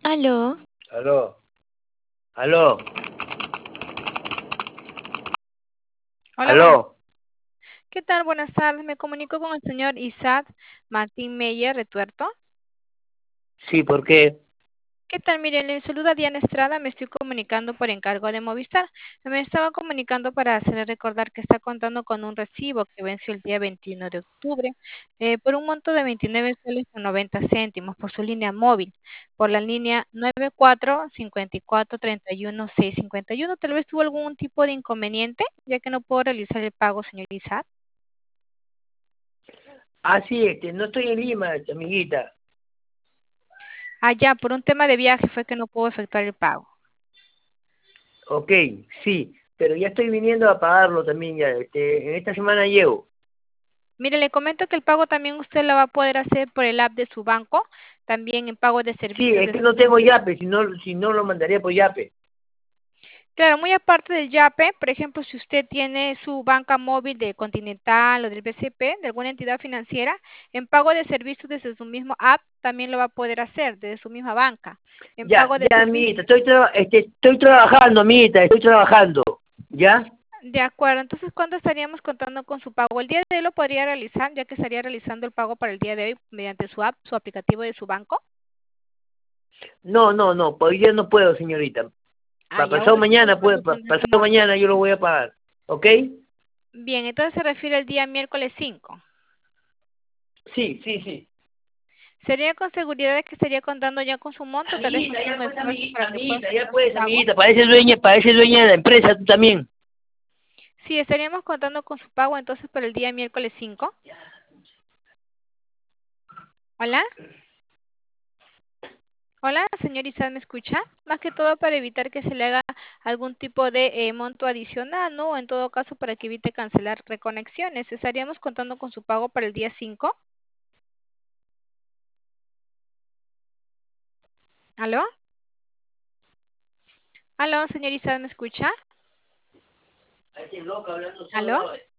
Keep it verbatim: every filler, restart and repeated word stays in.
Aló, Aló, aló, hola, buenas. aló. ¿Qué tal? Buenas tardes. Me comunico con el señor Isaac Martín Meyer Retuerto. Sí, ¿por qué? ¿Qué tal? Miren, le saluda Diana Estrada. Me estoy comunicando por encargo de Movistar. Me estaba comunicando para hacerle recordar que está contando con un recibo que venció el día veintiuno de octubre eh, por un monto de veintinueve soles con noventa céntimos por su línea móvil, por la línea nueve cuatro cinco cuatro tres uno seis cinco uno. Tal vez tuvo algún tipo de inconveniente, ya que no puedo realizar el pago, señor Isaac. Ah, sí, este, no estoy en Lima, amiguita. Ah, ya, por un tema de viaje fue que no puedo efectuar el pago. Ok, sí, pero ya estoy viniendo a pagarlo también ya. Este, en esta semana llego. Mire, le comento que el pago también usted lo va a poder hacer por el app de su banco, también en pago de Sí, servicios es de que su... no tengo Yape, si no, si no lo mandaría por Yape. Claro, muy aparte del Yape, por ejemplo, si usted tiene su banca móvil de Continental o del B C P, de alguna entidad financiera, en pago de servicios desde su mismo app, también lo va a poder hacer desde su misma banca. En Ya, pago de ya, servicios. amiguita, estoy, traba- este, estoy trabajando, amiguita, estoy trabajando. ¿Ya? De acuerdo, entonces, ¿cuándo estaríamos contando con su pago? El día de hoy lo podría realizar, ya que estaría realizando el pago para el día de hoy mediante su app, su aplicativo de su banco. No, no, no, hoy día no puedo, señorita. Ah, Para ya, pasado bueno, entonces, mañana, pues, ¿cuándo pa- tendrá el pasado monto? mañana yo lo voy a pagar. ¿Ok? Bien, entonces se refiere al día miércoles cinco. Sí, sí, sí. ¿Sería con seguridad de que estaría contando ya con su monto? Tal vez Amiguita, nos haga ya un pues, esfuerzo amiguita, para que pueda amiguita, ya efectuar su pues, pago. amiguita, parece dueña, parece dueña de la empresa, tú también. Sí, estaríamos contando con su pago entonces para el día miércoles cinco. Hola, hola, señor Isaac, ¿me escucha? Más que todo para evitar que se le haga algún tipo de eh, monto adicional, ¿no? O en todo caso para que evite cancelar reconexiones. ¿Estaríamos contando con su pago para el día cinco? ¿Aló? ¿Aló, señor Isaac, ¿me escucha? Ay, qué loca hablando ¿Aló? sola.